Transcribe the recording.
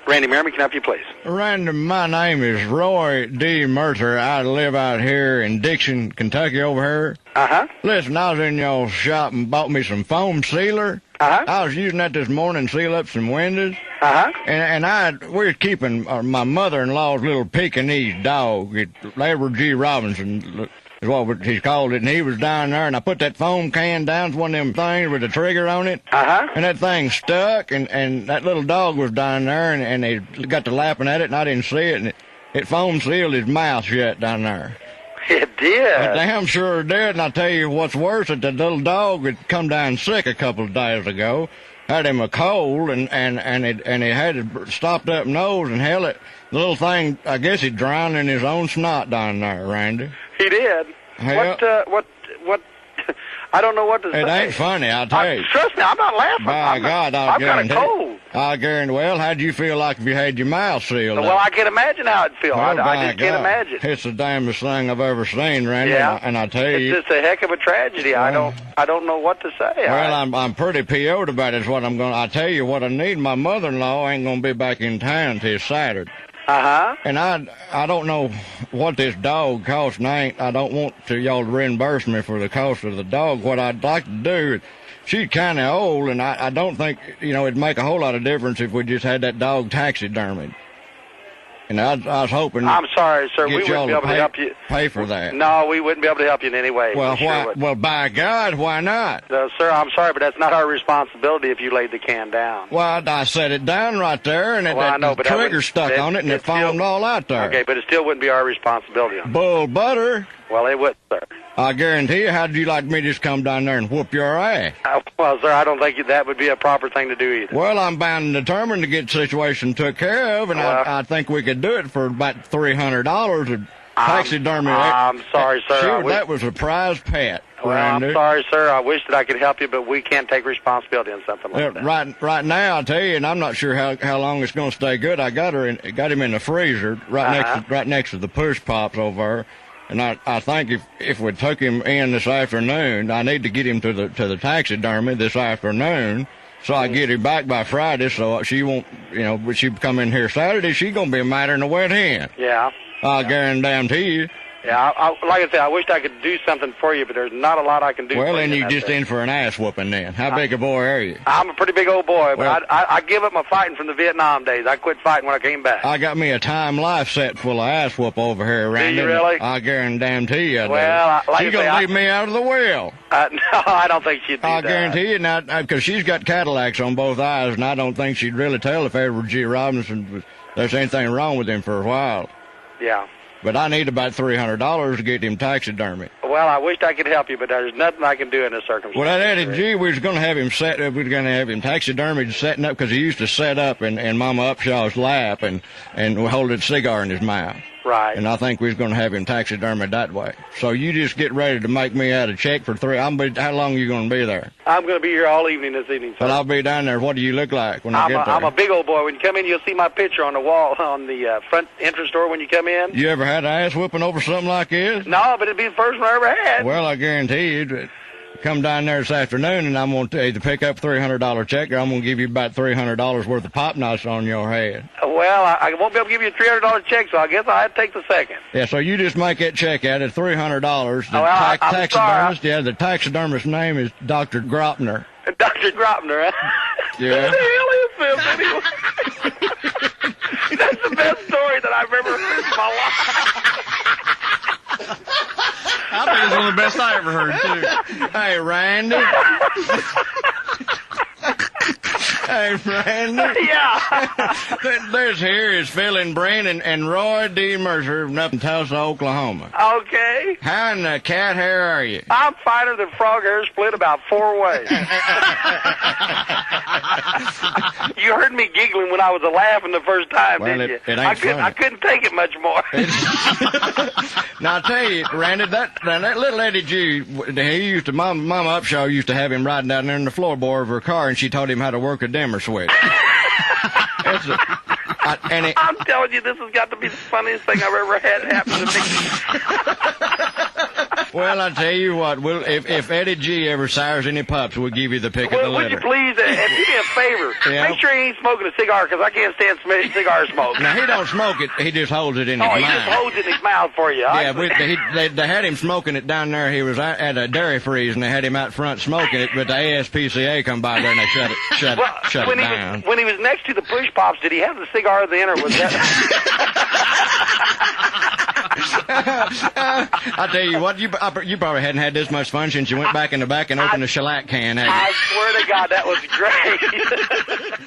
Randy Merriman, can I help you, please? Randy, my name is Roy D. Mercer. I live out here in Dixon, Kentucky over here. Uh-huh. Listen, I was in y'all's shop and bought me some foam sealer. Uh-huh. I was using that this morning to seal up some windows. Uh-huh. And we were keeping my mother-in-law's little Pekingese dog. Edward G. Robinson is what he's called it. And he was down there, and I put that foam can down to one of them things with the trigger on it. Uh-huh. And that thing stuck, and that little dog was down there, and they got to lapping at it, and I didn't see it, and it foam sealed his mouth shut down there. It did. I damn sure it did, and I tell you what's worse, that little dog had come down sick a couple of days ago, had him a cold, and he had a stopped up nose, and hell, the little thing, I guess he drowned in his own snot down there, Randy. He did. Hell, What? I don't know what to say. It ain't funny, I'll tell you. Trust me, I'm not laughing. By God, I'll guarantee. I've got a cold. I guarantee. Well, how'd you feel like if you had your mouth sealed? Well, I can imagine how it'd feel. Well, I just can't imagine. It's the damnedest thing I've ever seen, Randy. Yeah. And I tell you, it's just a heck of a tragedy. Well, I don't know what to say. Well, I'm pretty PO'd about it. Is what I'm going. I tell you what I need. My mother-in-law ain't gonna be back in town till Saturday. Uh-huh. And I don't know what this dog costs, and I don't want y'all to reimburse me for the cost of the dog. What I'd like to do is, she's kind of old, and I don't think, it'd make a whole lot of difference if we just had that dog taxidermied. And I was hoping. I'm sorry, sir. We wouldn't be able to help you. Pay for that. No, we wouldn't be able to help you in any way. Well, why? Well, by God, why not? Sir, I'm sorry, but that's not our responsibility if you laid the can down. Well, I set it down right there, and the trigger stuck on it, and it foamed all out there. Okay, but it still wouldn't be our responsibility. Bull butter. Well, it would, sir. I guarantee you. How'd you like me to just come down there and whoop your ass? Well, sir, I don't think that would be a proper thing to do either. Well, I'm bound and determined to get the situation took care of, and I think we could do it for about $300 of taxidermy. I'm sorry, sir. Sure, that was a prize pet. Well, Randy. I'm sorry, sir. I wish that I could help you, but we can't take responsibility on something like that. Right now, I tell you, and I'm not sure how long it's going to stay good. I got him in the freezer right next to the push pops over there. And I think if we took him in this afternoon, I need to get him to the taxidermy this afternoon, so I get him back by Friday, so she won't, when she come in here Saturday, she gonna be madder than a wet hen. Yeah. I guarantee you. Yeah, like I said, I wished I could do something for you, but there's not a lot I can do. Well, then you just in for an ass whooping then. How big a boy are you? I'm a pretty big old boy, but I give up my fighting from the Vietnam days. I quit fighting when I came back. I got me a Time Life set full of ass whoop over here, Randy. Do you really? I guarantee you. Well, she's gonna leave me out of the will. No, I don't think she'd do that. I guarantee you, not because she's got Cadillacs on both eyes, and I don't think she'd really tell if Edward G. Robinson there's anything wrong with him for a while. Yeah. But I need about $300 to get him taxidermy. Well, I wished I could help you, but there's nothing I can do in this circumstance. Well, that Eddie G, we was going to have him we were going to have him taxidermied, setting up, because he used to set up in Mama Upshaw's lap and hold a cigar in his mouth. Right. And I think we was going to have him taxidermied that way. So you just get ready to make me out a check for how long are you going to be there? I'm going to be here all evening this evening, sir. Well, I'll be down there. What do you look like when I get there? I'm a big old boy. When you come in, you'll see my picture on the wall on the front entrance door when you come in. You ever had an ass whooping over something like this? No, but it'd be the first one I ever had. Well, I guarantee you. Come down there this afternoon, and I'm going to either pick up $300 check, or I'm going to give you about $300 worth of pop knots on your head. Well, I won't be able to give you a $300 check, so I guess I'll have to take the second. Yeah, so you just make that check out at $300. I'm taxidermist, yeah, the taxidermist's name is Dr. Gropner. Dr. Gropner, huh? Yeah. Who the hell is this anyway? That's the best story that I've ever heard in my life. I think it's one of the best I ever heard, too. Hey, Randy. Hey, Randy. Yeah. This here is Phil and Brent and Roy D. Mercer from up in Tulsa, Oklahoma. Okay. How in the cat hair are you? I'm finer than frog hair split about 4 ways. You heard me giggling when I was laughing the first time, didn't you? It ain't funny. I couldn't take it much more. Now, I tell you, Randy, that little Eddie G, Mama Upshaw used to have him riding down there in the floorboard of her car, and she taught him how to work a dimmer switch. I'm telling you, this has got to be the funniest thing I've ever had happen to me. Well, I tell you what, if Eddie G ever sours any pups, we'll give you the pick of the Would litter. you please, and do me a favor, Yeah. make sure he ain't smoking a cigar, because I can't stand cigar smoke. Now, he don't smoke it. He just holds it in his Oh, he mouth. just holds it in his mouth for you. Yeah, they had him smoking it down there. He was at a dairy freeze, and they had him out front smoking it, but the ASPCA come by there and they shut it down. When he was next to the push pops, did he have the cigar then, or was that? I tell you what, you probably hadn't had this much fun since you went back in the back and opened the shellac can, had you? I swear to God, that was great.